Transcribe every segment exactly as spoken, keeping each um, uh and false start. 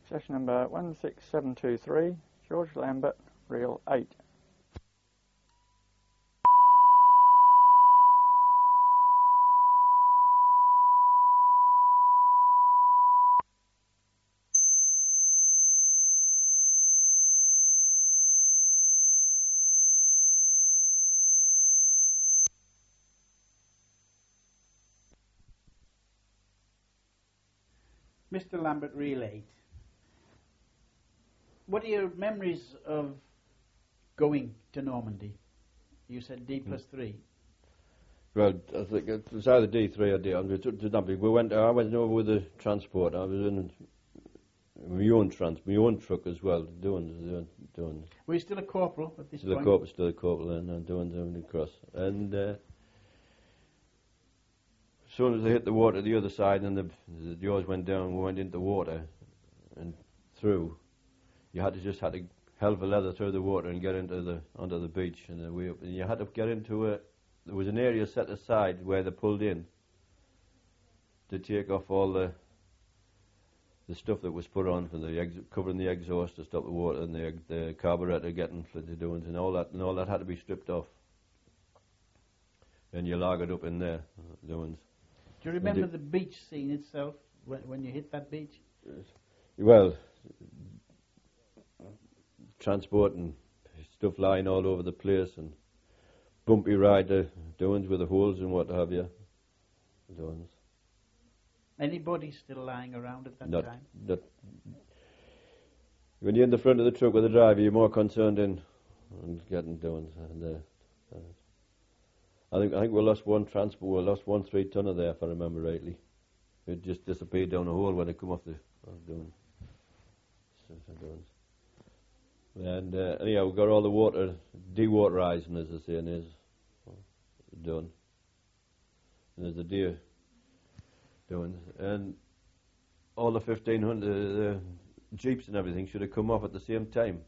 Session number one six seven two three, George Lambert, reel eight. Mister Lambert, reel eight. What are your memories of going to Normandy? You said D plus three. Well, I think it was either D three or D. We went. I went over with the transport. I was in my own trans, my own truck as well. Doing, doing. Were you still a corporal at this still point? A corporal, still a corporal, and uh, doing doing the cross. And uh, as soon as they hit the water, the other side, and the the jaws went down, we went into water and through. You had to just had to hell for leather through the water and get into the onto the beach, and uh, we and you had to get into a. There was an area set aside where they pulled in to take off all the the stuff that was put on for the ex covering the exhaust to stop the water and the the carburetor getting to the doings and all that and all that had to be stripped off. And you log it up in there, doings. Do you remember the beach scene itself when when you hit that beach? Well. Transport and stuff lying all over the place and bumpy ride uh, doings with the holes and what have you. Doings. Any bodies still lying around at that not, time? Not when you're in the front of the truck with the driver, you're more concerned in, in getting doings. And, uh, uh, I think I think we lost one transport. We lost one three tonner there, if I remember rightly. It just disappeared down a hole when it come off the uh, doings. So, so doings. And uh, anyhow, we got all the water dewaterizing, as the saying is, done. And there's the deer doing, and all the fifteen hundred uh, jeeps and everything should have come off at the same time.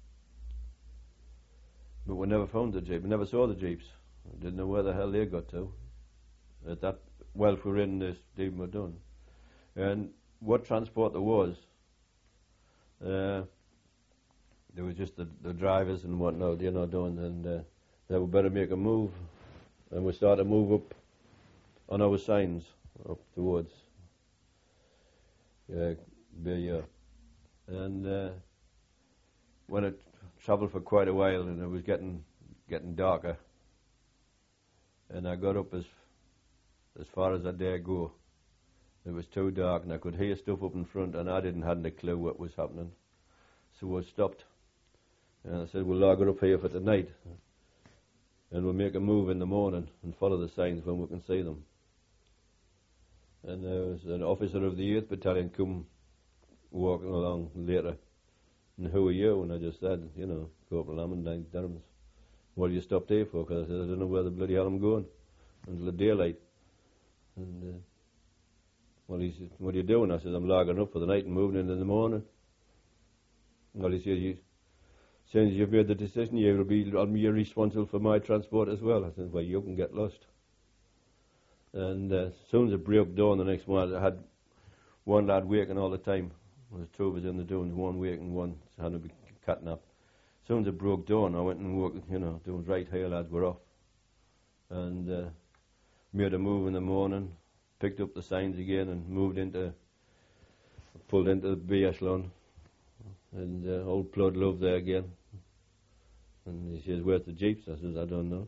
But we never found the jeep. We never saw the jeeps. We didn't know where the hell they got to. At that, well, if we were in this, Stephen were done. And what transport there was. Uh, There was just the, the drivers and whatnot, you know, doing, and uh, they would better make a move. And we started to move up on our signs, up towards uh, Bayeux. And uh, when it travelled for quite a while, and it was getting getting darker, and I got up as as far as I dare go. It was too dark, and I could hear stuff up in front, and I didn't have a clue what was happening. So I stopped. And I said, we'll log it up here for tonight. And we'll make a move in the morning and follow the signs when we can see them. And there was an officer of the eighth Battalion come walking along later. And who are you? And I just said, you know, Corporal Lamond, Durham's. What do you stop there for? Because I said, I don't know where the bloody hell I'm going until the daylight. And, uh, well, he said, what are you doing? I said, I'm logging up for the night and moving in in the morning. Well, he said, you, since you've made the decision, you'll be, I'll be responsible for my transport as well. I said, well, you can get lost. And uh, as soon as it broke dawn the next morning, I had one lad waking all the time. There was two of us in the dunes, one waking, one had to be catnapped. As soon as it broke dawn, I went and walked, you know, doing right here, lads, we're off. And uh, made a move in the morning, picked up the signs again and moved into, pulled into the B echelon. And uh, old Plod Love there again. And he says, where's the jeeps? I says, I don't know.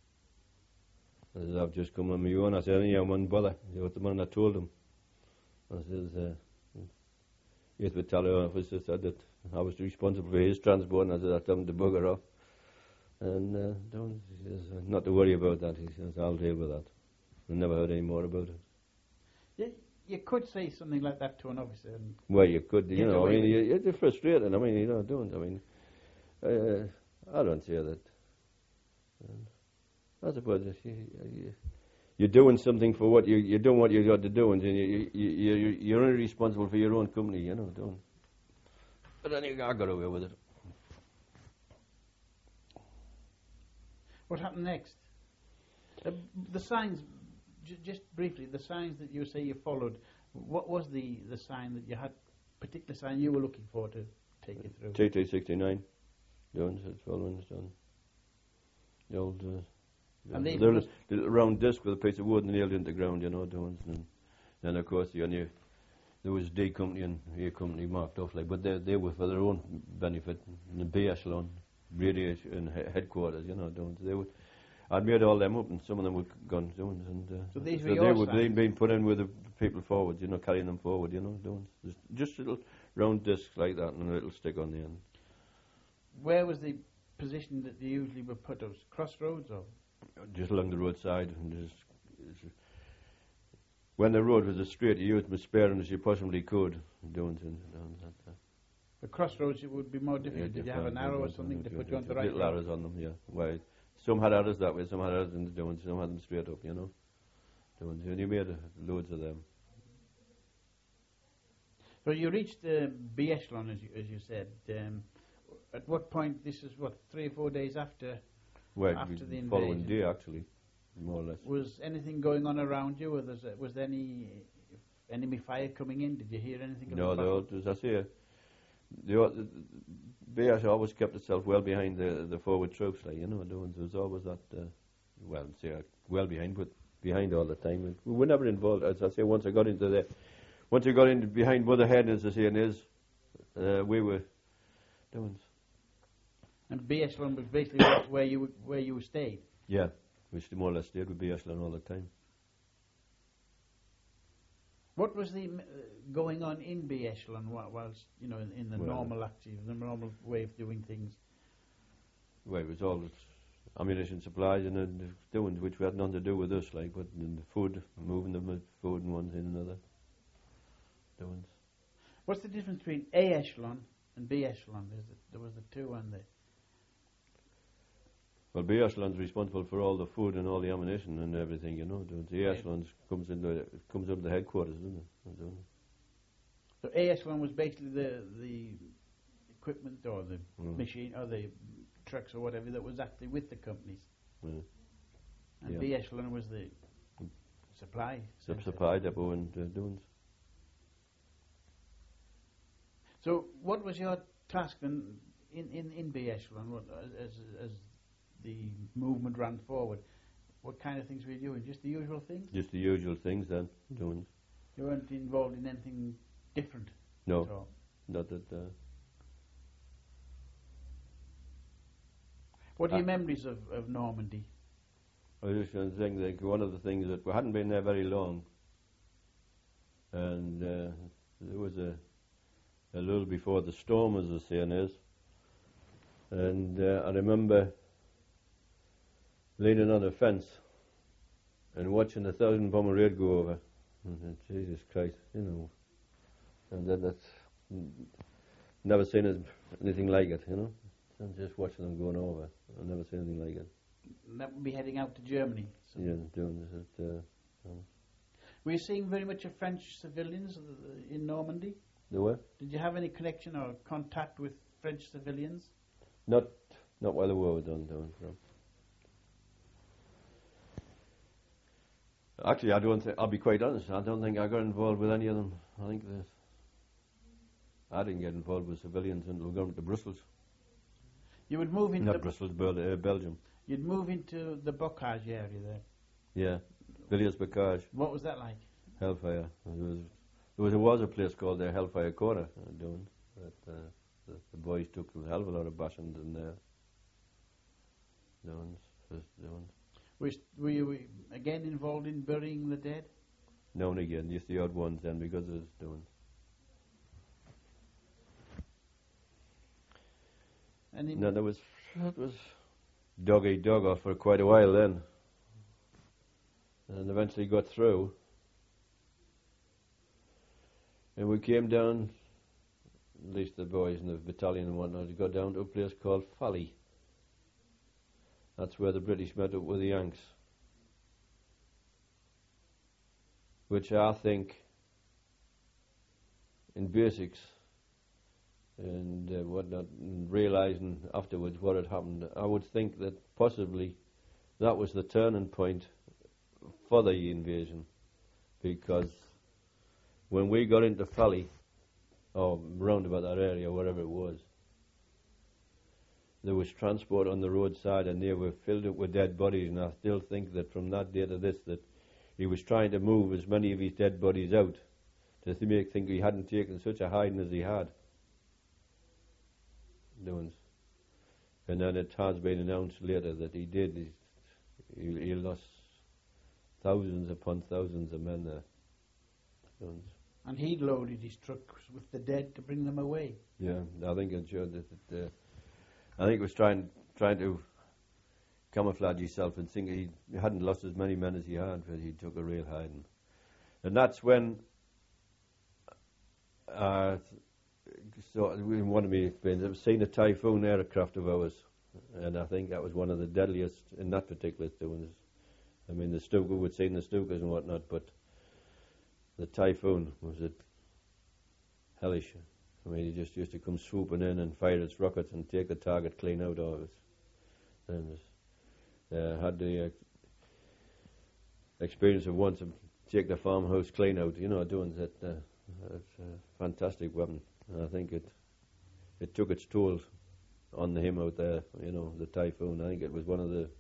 I says, I've just come on my own. I said, yeah, I wouldn't bother. You know, the man I told him. I says, uh, eighth Battalion officer said that I was responsible for his transport, and I said, I told him to bugger off. And uh, don't, he says, not to worry about that. He says, I'll deal with that. I never heard any more about it. Yeah. You could say something like that to an officer. And well, you could, you know, I mean, you, you're frustrated. I mean, you know, don't, I mean, uh, I don't say that. And I suppose you, you, you're doing something for what you, you're doing what you got to do, and you, you, you, you're only responsible for your own company, you know, don't. But anyway, I got away with it. What happened next? Uh, the signs... Just briefly, the signs that you say you followed, what was the, the sign that you had particular sign you were looking for to take you through? T T sixty-nine, Jones, that's twelve inches done. The old, uh, And the these little, was- little round disc with a piece of wood nailed into the ground, you know, Jones. And then, of course, the only, there was D Company and A Company marked off, like, but they, they were for their own benefit. And the B echelon, radiation and he- headquarters, you know, Jones. They would, I'd made all them up, and some of them were gone, Jones. And uh, So these were they your were signs? being, being put in with the people forward, you know, carrying them forward, you know, Jones. Just, just little round discs like that and a little stick on the end. Where was the position that they usually were put? It was crossroads or? Just along the roadside. And just, just, when the road was as straight, you used as sparing as you possibly could. Doing things. Doing that, uh, The crossroads it would be more difficult. Did you have an arrow or something to put you on the right Little road? arrows on them, yeah. Wide. Some had arrows that way, some had arrows in the doing, some had them straight up, you know. Doing, and you made uh, loads of them. So you reached the B echelon, as you, as you said. Um, at what point? This is what, three or four days after. Well, After the following invasion. day, actually, more or less. Was anything going on around you? Or was, there, was there any enemy fire coming in? Did you hear anything? No, of the no, battle? as I say, the, the B S always kept itself well behind the the forward troops, like, you know, doing, there was always that, uh, well, say, uh, well behind, but behind all the time. We were never involved, as I say, once I got into the, once I got in behind Mother Head, as I say, and is, uh, we were doing. And B echelon was basically where- where you where you stayed. Yeah, we still more or less stayed with B echelon all the time. What was the uh, going on in B echelon whi- whilst you know in, in the Well- normal active, the normal way of doing things? Well, it was all ammunition supplies and uh, doing, which we had nothing to do with us, like, but in the food, moving them with food and one thing and another. Doing. What's the difference between A echelon and B echelon? There's the, there was the two on there. Well, B echelon's responsible for all the food and all the ammunition and everything, you know. Doing. The A Right. echelon's comes into it comes up the headquarters, doesn't it? Doing. So A echelon was basically the the equipment or the Mm. machine or the trucks or whatever that was actually with the companies, Yeah. and Yeah. B echelon was the supply. Sub centre. supply depot and uh, doing. So, what was your task then in, in, in B echelon what, as, as the movement ran forward? What kind of things were you doing? Just the usual things? Just the usual things then, doing. You weren't involved in anything different at No, all? not that. Uh, What are your Ah. memories of, of Normandy? I was just going to think that one of the things that we hadn't been there very long, and uh, there was a a little before the storm, as the saying is, and uh, I remember leaning on a fence and watching a thousand bomber raid go over. And I said, Jesus Christ, you know, and that, that's never seen it, anything like it, you know. And just watching them going over, I've never seen anything like it. And that would be heading out to Germany. So Yeah, doing this. At, uh, um, were you seeing very much of French civilians uh, in Normandy? the way? Did you have any connection or contact with French civilians? Not, not while the war was done, doing. No. Actually, I don't think. I'll be quite honest. I don't think I got involved with any of them. I think that I didn't get involved with civilians until we got to Brussels. You would move into Not Brussels, Bel- uh, Belgium. you'd move into the Bocage area there. Yeah, Villiers-Bocage, What was that like? Hellfire. There was, there was, there was a place called the Hellfire Corner, uh, doing. That uh, the, the boys took a hell of a lot of bashings in there. Doing, just doing. Were you, were you again involved in burying the dead? Now and again, just the odd ones then, because it was doing. And in, No, there was that was dog eat dog off for quite a while then, and eventually got through. And we came down, at least the boys in the battalion and whatnot, we got down to a place called Folly. That's where the British met up with the Yanks, which I think, in basics, and uh, whatnot, and realising afterwards what had happened, I would think that possibly that was the turning point for the invasion, because when we got into Folly, or round about that area, wherever it was. There was transport on the roadside, and they were filled up with dead bodies, and I still think that from that day to this, that he was trying to move as many of his dead bodies out to make think he hadn't taken such a hiding as he had. Doing. And then it has been announced later that he did. He, he, he lost thousands upon thousands of men there. Doing. And he'd loaded his trucks with the dead to bring them away. Yeah, I think it showed that it, uh, I think he was trying trying to camouflage himself and think he hadn't lost as many men as he had, but he took a real hiding. And that's when uh, so in one of my experiences, I've seen a Typhoon aircraft of ours, and I think that was one of the deadliest in that particular doings. I mean, the Stuka, we'd seen the Stukas and whatnot, but the Typhoon was it hellish. I mean, he just used to come swooping in and fire its rockets and take the target clean out of it. And uh, had the uh, experience of once of take the farmhouse clean out, you know, doing that. Uh, it's a fantastic weapon. And I think it it took its toll on him out there, you know, the Typhoon. I think it was one of the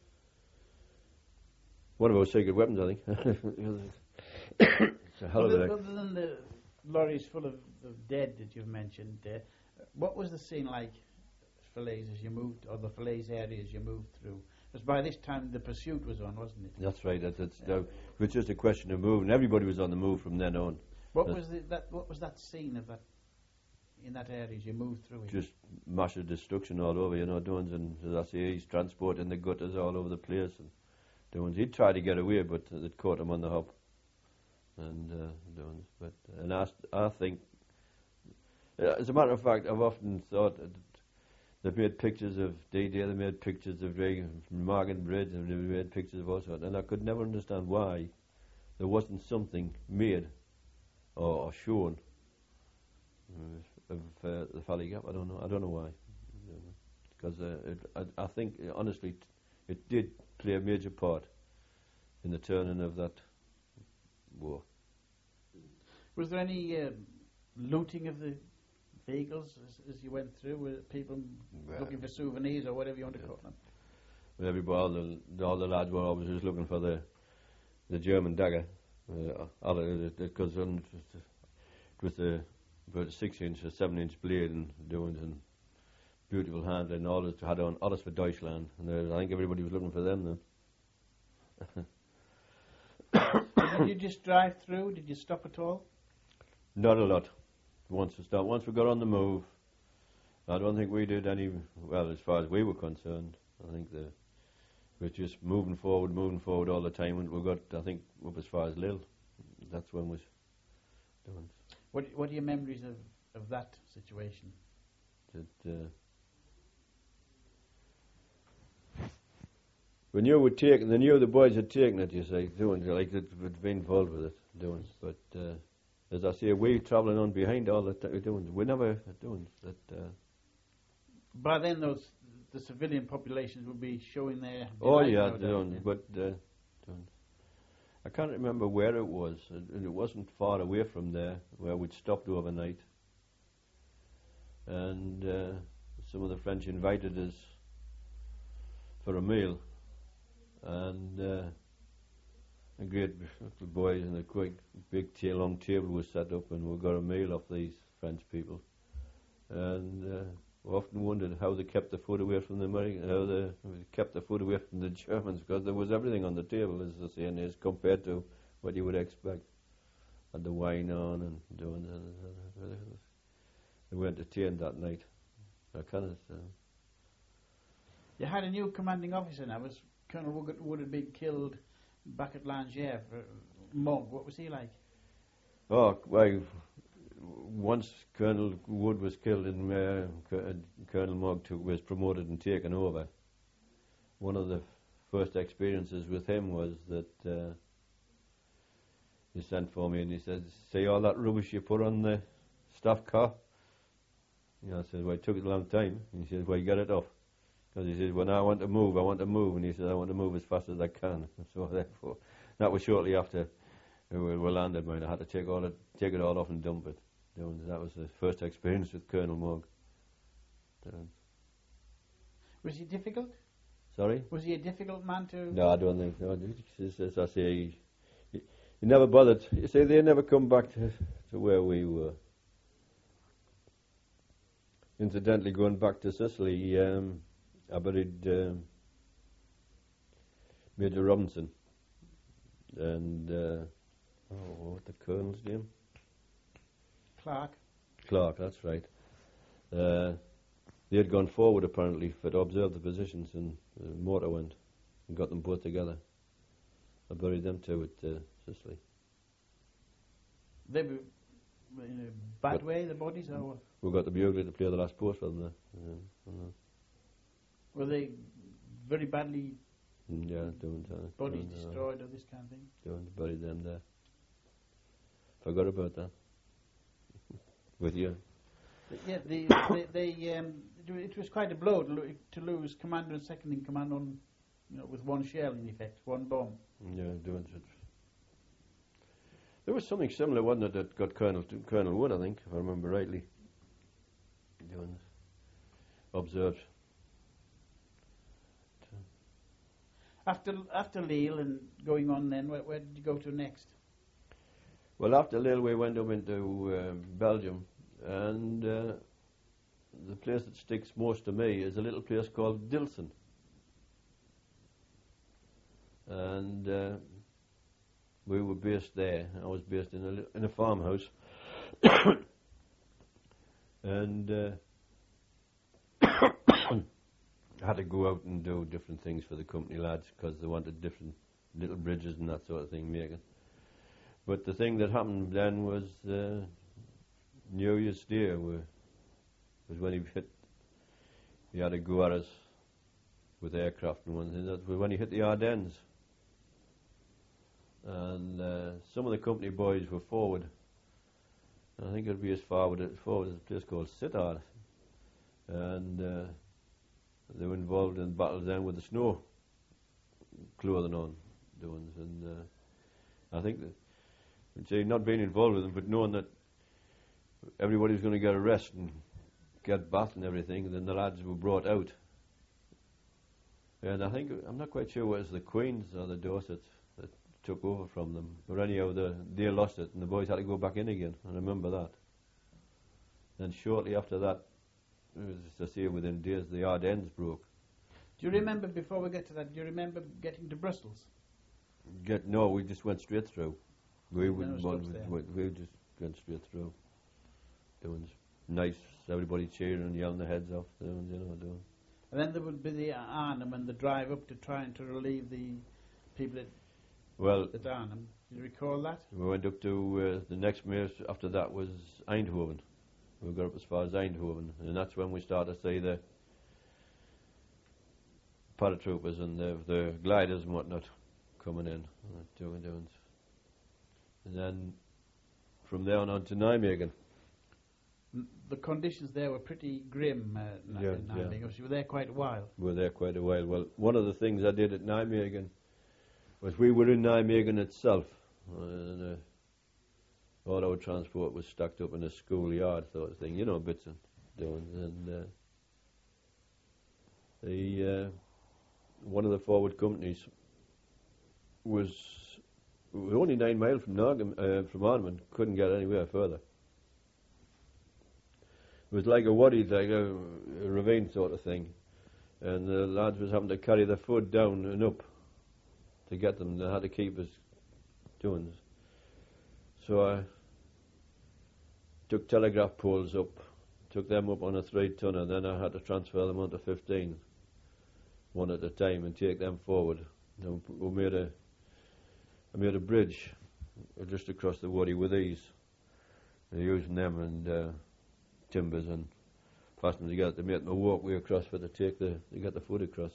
one of our secret weapons, I think. It's a hell of Other, a other than the lorries full of, of dead that you've mentioned, uh, what was the scene like, Falaise, as you moved, or the Falaise area as you moved through? Because by this time the pursuit was on, wasn't it? That's right. That, that's yeah. uh, it was just a question of moving. Everybody was on the move from then on. What was the, that? What was that scene of that in that area as you moved through it? Just massive destruction all over, you know. Doings, and as I say, he's transporting the gutters all over the place, and doings. He'd try to get away, but it caught him on the hop. And uh, doings, but and I, I think, uh, as a matter of fact, I've often thought that they've made pictures of D-Day, they made pictures of Margan Bridge, and they made pictures of all sorts, and I could never understand why there wasn't something made or, or shown uh, of uh, the Valley Gap. I don't know. I don't know why, because uh, it, I, I think uh, honestly, t- it did play a major part in the turning of that war. Was there any uh, looting of the vehicles as, as you went through? Were people well, looking for souvenirs or whatever you want to yeah. call them? Well, everybody, all the, all the lads were always just looking for the the German dagger, because uh, it was the about a six inch or seven inch blade and doing and beautiful handling. All it had on alles for Deutschland, and uh, I think everybody was looking for them then. Did you just drive through? Did you stop at all? Not a lot. Once we start, once we got on the move, I don't think we did any. Well, as far as we were concerned, I think the we're just moving forward, moving forward all the time, and we got, I think, up as far as Lille. That's when we was doing. What What are your memories of, of that situation? That uh, we knew we'd taken, they knew the boys had taken it. You say, doing like they'd, they'd been involved with it, doing. But uh, as I say, we travelling on behind all that we're doing. We never doing that. Uh, By then, those the civilian populations would be showing their. Oh yeah, doing, but uh, doing. I can't remember where it was, and it wasn't far away from there where we'd stopped overnight. And uh, some of the French invited us for a meal, and uh, a great little boys and a quick big t- long table was set up, and we got a meal off these French people. And uh, we often wondered how they kept the food away from the Americans, how they kept the food away from the Germans, because there was everything on the table, as I say, and as compared to what you would expect. Had the wine on and doing that. We were entertained that night. I kind of. Uh, you had a new commanding officer now. Was Colonel Wood, Wood had been killed back at Langier. Mogg, what was he like? Oh, well, once Colonel Wood was killed and uh, Colonel Mogg took, was promoted and taken over, one of the first experiences with him was that uh, he sent for me and he said, "See all that rubbish you put on the staff car?" You know, I said, "Well, it took it a long time." And he said, "Well, you get it off." Because he said, "When I want to move, I want to move." And he said, "I want to move as fast as I can." So therefore, that was shortly after we, we landed, man. I had to take all it, take it all off and dump it. Doing, that was the first experience with Colonel Mogg. Doing. Was he difficult? Sorry? Was he a difficult man to... No, I don't think so. As, as I say, he, he, he never bothered. You see, they never come back to, to where we were. Incidentally, going back to Sicily, um, I buried um, Major Robinson and, uh, oh, what the Colonel's name? Clark. Clark, that's right. Uh, they had gone forward apparently for to observe the positions, and the mortar went and got them both together. I buried them two at uh, Sicily. They were in a bad But way, the bodies, or what? We got the bugler to play the last post for them there. Yeah, uh, Were they very badly yeah, doing uh, bodies doing, uh, destroyed or this kind of thing? doing buried them there. Forgot about that. With you. But yeah, the, they, they um, it was quite a blow to, lo- to lose commander and second in command on, you know, with one shell in effect, one bomb. Yeah, doing it. There was something similar, wasn't it, that got Colonel Colonel Wood, I think, if I remember rightly. Doing it. Observed. After after Lille and going on, then where, where did you go to next? Well, after Lille, we went up into uh, Belgium, and uh, the place that sticks most to me is a little place called Dilson. And uh, we were based there. I was based in a li- in a farmhouse, and uh, I had to go out and do different things for the company lads because they wanted different little bridges and that sort of thing making. But the thing that happened then was uh, New Year's Day was when he hit. He had to go at us with aircraft and one thing. That was when he hit the Ardennes. And uh, some of the company boys were forward. I think it would be as forward as forward as a place called Sittard. And uh, they were involved in battles then with the snow clothing on, doing, and uh, I think that, I'd say not being involved with them, but knowing that everybody was going to get a rest and get bath and everything, and then the lads were brought out. And I think, I'm not quite sure whether it was the Queens or the Dorsets that took over from them, but anyhow, the, they lost it, and the boys had to go back in again. I remember that. And shortly after that, as I say, within days, the Ardennes broke. Do you remember, before we get to that, do you remember getting to Brussels? Get no, we just went straight through. We No wouldn't stops want, there. we, we just went straight through. Doing nice, everybody cheering and yelling their heads off. Doing, you know, doing. And then there would be the Arnhem and the drive up to trying to relieve the people at, Well, at Arnhem. Do you recall that? we went up to uh, the next mayor after that was Eindhoven. We got up as far as Eindhoven, and that's when we started to see the paratroopers and the, the gliders and whatnot coming in, uh, doing, doing. And then from there on, on to Nijmegen. N- The conditions there were pretty grim uh, Yeah, in Nijmegen. yeah. You were there quite a while. We were there quite a while. Well, one of the things I did at Nijmegen was we were in Nijmegen itself, and uh, all our transport was stacked up in a schoolyard sort of thing, you know, bits and doing. And uh, the uh, one of the forward companies was we were only nine miles from Nargam, uh, from Arnhem, couldn't get anywhere further. It was like a wadi, like a, a ravine sort of thing, and the lads was having to carry their food down and up to get them. They had to keep us doing this. So I took telegraph poles up, took them up on a three tonner, then I had to transfer them onto fifteen, one at a time, and take them forward. And we made a, I made a bridge just across the wadi with these, and using them and uh, timbers and fastening them together to make them a walkway across for to take the to get the food across.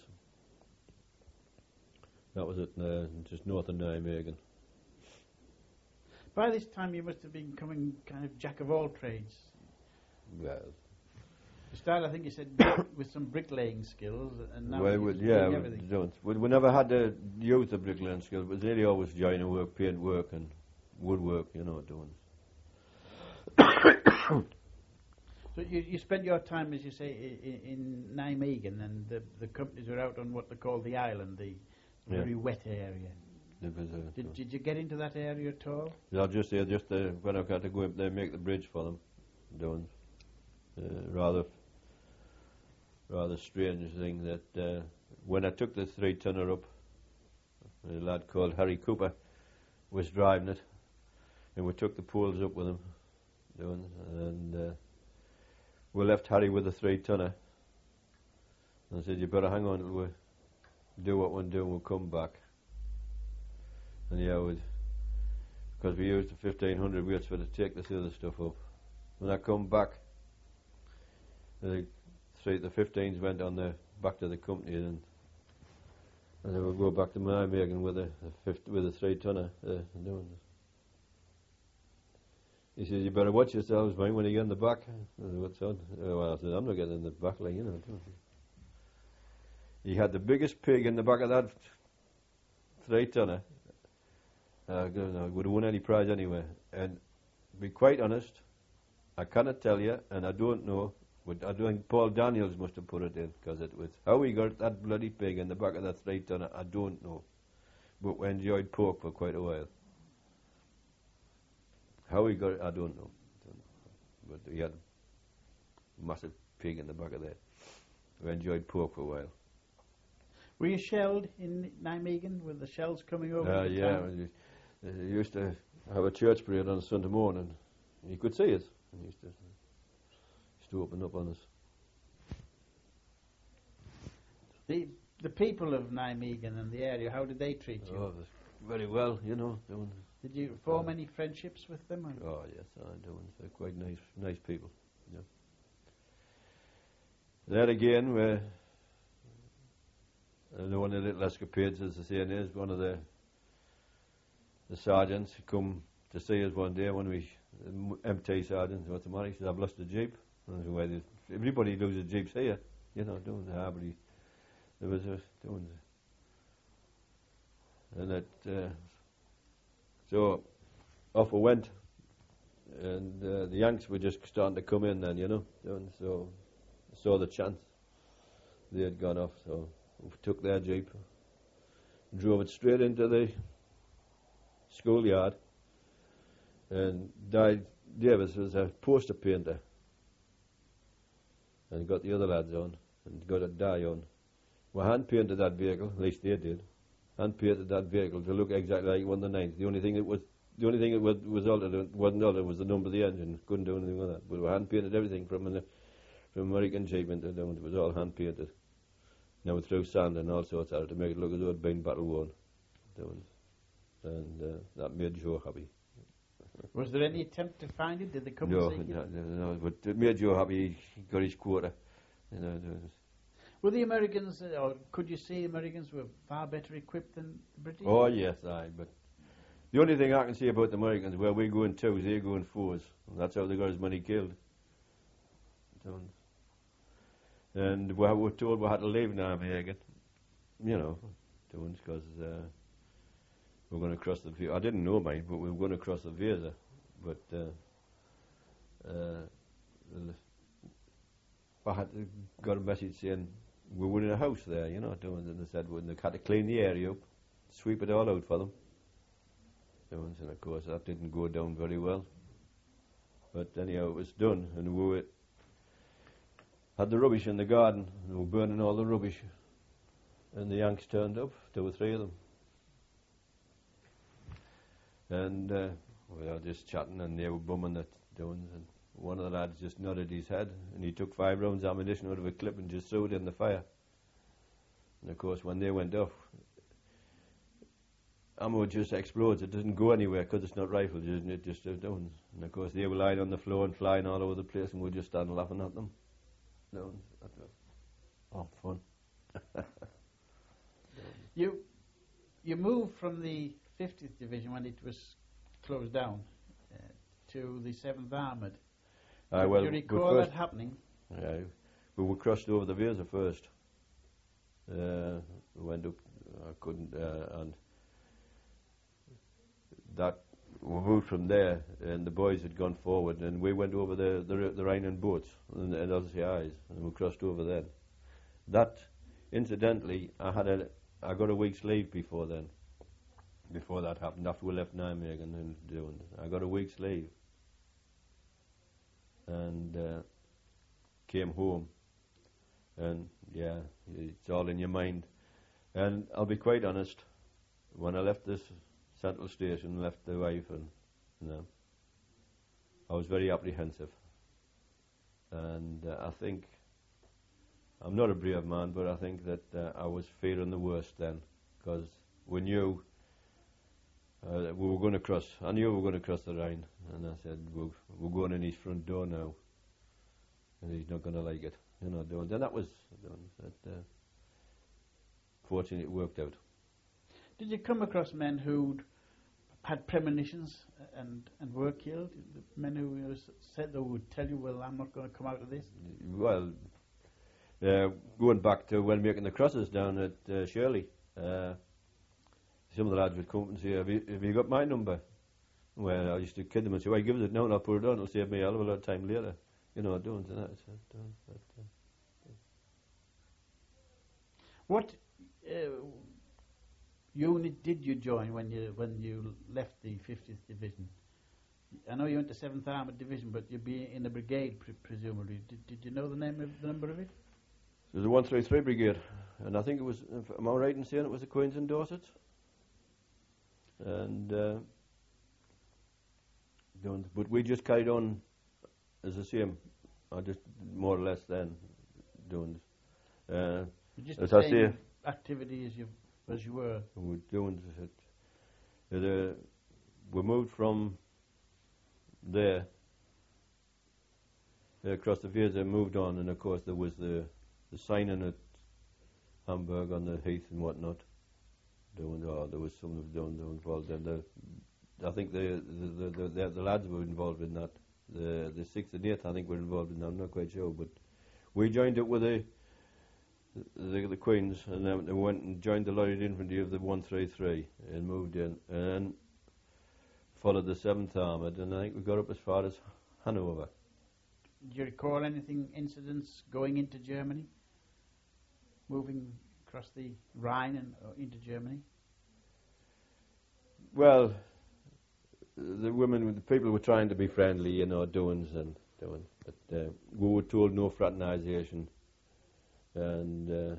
That was it, uh, just north of Nijmegen. By this time, you must have been becoming kind of jack of all trades. Well, You started, I think you said, with some bricklaying skills, and now well, you're we, just yeah, doing we everything. don't. We, we never had to use the bricklaying skills, but nearly always joiner work, paint work, and woodwork, you know, doing. So you, you spent your time, as you say, in, in Nijmegen, and the, the companies were out on what they call the island, the Yeah. very wet area. There was a, Did, did you get into that area at all? Yeah, just there, just uh, when I got to go up there, make the bridge for them, doing uh, rather, rather strange thing that uh, when I took the three tonner up, a lad called Harry Cooper was driving it, and we took the poles up with him, doing, and uh, we left Harry with the three tonner. And I said, "You better hang on till we do what we're doing. We'll come back." And yeah, we. Because we used the fifteen hundred weights for to take this other stuff up. When I come back, the three, the fifteens went on the back to the company, and, and then we'll go back to Nijmegen with a, a fifty, with a three tonner. Uh, doing this. He says, "You better watch yourselves, mate, when you get in the back." I said, "What's on?" Uh, well, I said, "I'm not getting in the back, like, you know." He had the biggest pig in the back of that three tonner. Uh, I would have won any prize anyway. And to be quite honest, I cannot tell you, and I don't know, but I don't think Paul Daniels must have put it in, because it was how he got that bloody pig in the back of that three tonner, I don't know. But we enjoyed pork for quite a while. How he got it, I don't know. But he had a massive pig in the back of there. We enjoyed pork for a while. Were you shelled in Nijmegen? Were the shells coming over? Uh, the yeah, town? we uh, used to have a church parade on a Sunday morning. You could see us. He used to, used to open up on us. The the people of Nijmegen and the area, how did they treat you? Oh, very well, you know. Doing, Did you form any friendships with them? Or? oh yes, I do. They're quite nice, nice people. Yeah. There again, we're uh, one of the little escapades, as the saying is, one of the the sergeants come to see us one day, when we M T sergeants, what's the matter? He said, "I've lost a jeep." And I said, "Well, everybody loses jeeps here, you know, doing the harbour." There was a doing the, and it, uh, so off we went, and uh, the Yanks were just starting to come in then, you know, and so saw the chance. They had gone off, so we took their jeep, drove it straight into the schoolyard, and Di Davis was a poster painter, and got the other lads on, and got a Di on. We hand painted that vehicle, at least they did. Hand painted that vehicle to look exactly like one of the nines. The only thing that was the only thing that was, was altered wasn't altered was the number of the engine. Couldn't do anything with that. But we hand painted everything from an from American Jeep into down. It was all hand painted. Now we threw sand and all sorts at it to make it look as though it'd been battle worn. And uh, that made Joe happy. Was there any attempt to find it? Did they come No, and see no, you? no, no, but it made Joe happy. He got his quota. You know, it was, Were the Americans, uh, or could you see Americans were far better equipped than the British? oh yes, aye. But the only thing I can say about the Americans, where we go in twos, they go in fours. And that's how they got as many killed. And we were told we had to leave Nijmegen, you know, because uh, we were going to cross the Veer. I didn't know, mate, but we were going to cross the Weser. But uh, uh, I had to, got a message saying we were in a house there, you know, doing, and they said when they had to clean the area up, sweep it all out for them. Doing, and of course that didn't go down very well. But anyhow, it was done, and we were, had the rubbish in the garden, and we were burning all the rubbish. And the Yanks turned up, two or three of them. And uh, we were just chatting, and they were bumming it doing, and one of the lads just nodded his head, and he took five rounds of ammunition out of a clip and just threw it in the fire. And of course, when they went off, ammo just explodes. It doesn't go anywhere because it's not rifled, isn't it? Just uh, down. And of course, they were lying on the floor and flying all over the place, and we just standing laughing at them. Down. Oh, fun. You you moved from the fiftieth Division when it was closed down uh, to the seventh Armoured. Aye, Do well, you we recall first, that happening? yeah, we were crossed over the Weser first. Uh, we went up, I couldn't, uh, and that we moved from there, and the boys had gone forward, and we went over the the, the Rhine in boats and, and L C Is, and we crossed over then. That, incidentally, I had a I got a week's leave before then. Before that happened, after we left Nijmegen and doing, I got a week's leave, and uh, came home, and yeah, it's all in your mind. And I'll be quite honest, when I left this central station, left the wife, and you know, I was very apprehensive, and uh, I think I'm not a brave man, but I think that uh, I was fearing the worst then, because we knew. Uh, we were going to cross. I knew we were going to cross the Rhine, and I said, "We're, we're going in his front door now, and he's not going to like it." You know, doing. And that was, that, uh, fortunately, it worked out. Did you come across men who'd had premonitions and and were killed? Men who you know, said they would tell you, "Well, I'm not going to come out of this." Well, uh, going back to when making the crosses down at uh, Shirley. Uh, Some of the lads would come up and say, have you, have you got my number? Well, I used to kid them and say, well, give us it now and I'll put it on. It'll save me a hell of a lot of time later. You know, doing that. What uh, unit did you join when you when you left the fiftieth Division? I know you went to seventh Armoured Division, but you'd be in a brigade, pre presumably. Did, did you know the name of the number of it? It was the one thirty-three Brigade, and I think it was, am I right in saying it was the Queens and Dorsets? And uh, doing, but we just carried on as the same. I just more or less then doing. Uh, just as the I same say, activity as you as you were. We were doing it. Uh, we moved from there uh, across the fields and moved on, and of course there was the the signing at Hamburg on the heath and whatnot. Doing, oh, there was some of them involved in the. I think the the, the the the lads were involved in that. The the sixth and eighth, I think, were involved in that. I'm not quite sure, but we joined up with the the, the Queens, and then we went and joined the Light Infantry of the one thirty-three and moved in, and followed the seventh Armoured, and I think we got up as far as Hanover. Do you recall anything, incidents going into Germany, moving across the Rhine and uh, into Germany? Well, the women, the people were trying to be friendly, you know, doings and doing. But uh, we were told no fraternisation, and uh,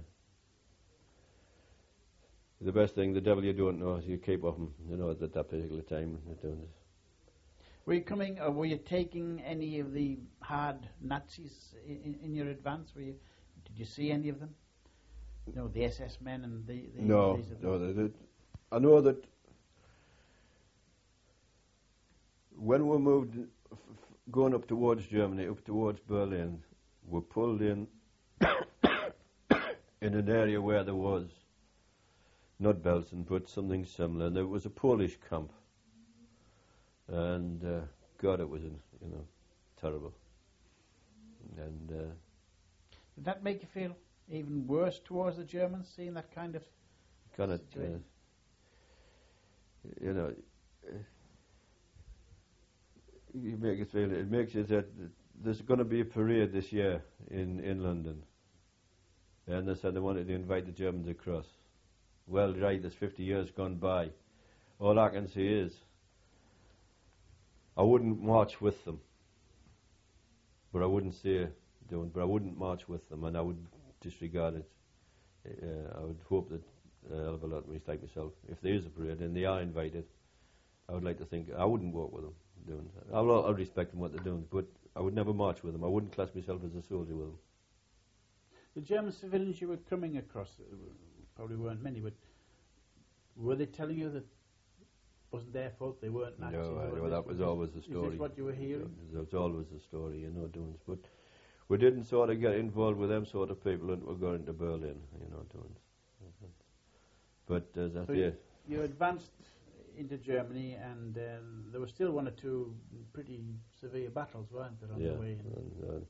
the best thing, the devil you don't know, is you keep off them, you know, at that particular time. Doing this. Were you coming, or were you taking any of the hard Nazis in, in your advance? Were you? Did you see any of them? No, the S S men and the... the no, these no, they did. I know that when we moved, f f going up towards Germany, up towards Berlin, we pulled in in an area where there was, not Belsen, but something similar, and there was a Polish camp. And, uh, God, it was, you know, terrible. And... Uh, Did that make you feel even worse towards the Germans, seeing that kind of kind of, uh, you know, uh, you make it feel, it makes it that there's going to be a parade this year in, in London. And they said they wanted to invite the Germans across. Well, right, there's fifty years gone by. All I can say is, I wouldn't march with them. But I wouldn't say, don't, but I wouldn't march with them, and I would disregard it. Uh, I would hope that a hell of a lot of me like myself, if there is a parade and they are invited, I would like to think I wouldn't walk with them doing that. I'll, I'll respect them what they're doing, but I would never march with them. I wouldn't class myself as a soldier with them. The German civilians you were coming across, uh, probably weren't many, but were they telling you that it wasn't their fault, they weren't Nazis? No, uh, well, that was always the story. Is this what you were hearing? That was always the story, you know, doing. But we didn't sort of get involved with them sort of people until we got into Berlin, you know, doing. But as I so say, you, you advanced into Germany, and uh, there were still one or two pretty severe battles, weren't there, on yeah, the way? And, uh,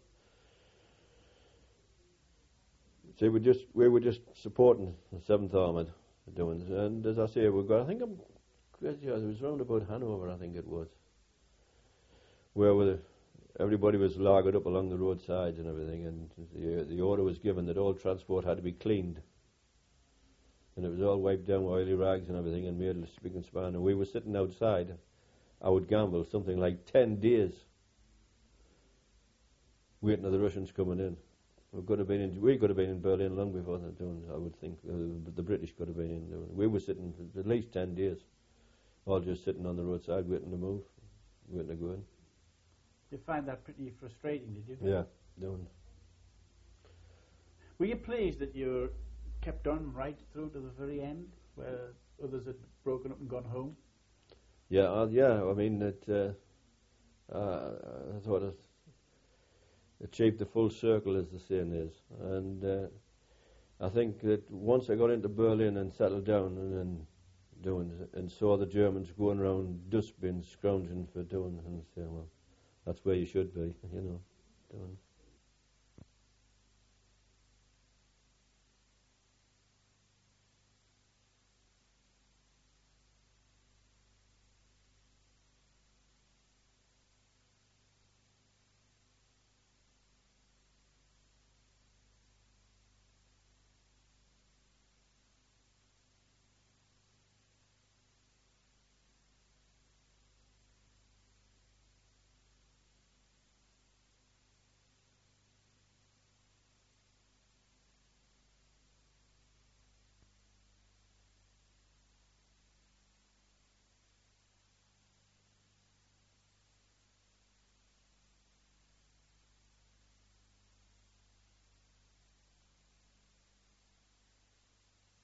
see, we just we were just supporting the seventh Armoured doing, and as I say, we got. I think I'm where, yeah, it was round about Hanover, I think it was, where were the, everybody was lagered up along the roadsides and everything, and the, the order was given that all transport had to be cleaned. And it was all wiped down with oily rags and everything, and made a spick and span. And we were sitting outside, I would gamble, something like ten days waiting for the Russians coming in. We could have been in, we could have been in Berlin long before they're doing, I would think. Uh, the British could have been in. Doing. We were sitting for at least ten days, all just sitting on the roadside waiting to move, waiting to go in. You find that pretty frustrating, did you? Yeah, doing. Were you pleased that you kept on right through to the very end, where others had broken up and gone home? Yeah, uh, yeah. I mean, it, uh, uh, I thought it achieved the full circle, as the saying is, and uh, I think that once I got into Berlin and settled down, and then doing and saw the Germans going around dustbins scrounging for doing, and say, well, that's where you should be, you know, doing.